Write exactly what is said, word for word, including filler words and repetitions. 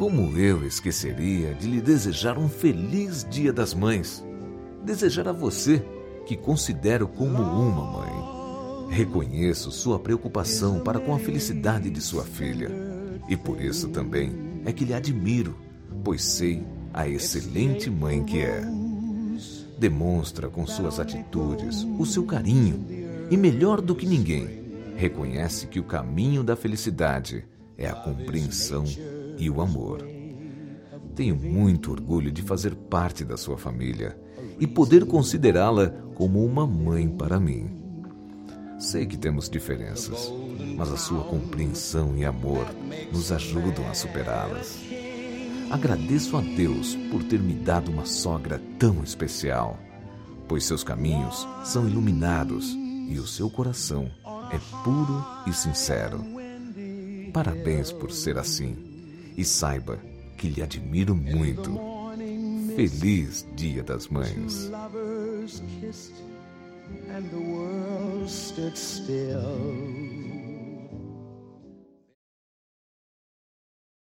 Como eu esqueceria de lhe desejar um feliz Dia das Mães? Desejar a você, que considero como uma mãe. Reconheço sua preocupação para com a felicidade de sua filha. E por isso também é que lhe admiro, pois sei a excelente mãe que é. Demonstra com suas atitudes o seu carinho e, melhor do que ninguém, reconhece que o caminho da felicidade é a compreensão e o amor. Tenho muito orgulho de fazer parte da sua família e poder considerá-la como uma mãe para mim. Sei que temos diferenças, mas a sua compreensão e amor nos ajudam a superá-las. Agradeço a Deus por ter me dado uma sogra tão especial, pois seus caminhos são iluminados e o seu coração é puro e sincero. Parabéns por ser assim e saiba que lhe admiro muito. Feliz Dia das Mães. And the world stood still.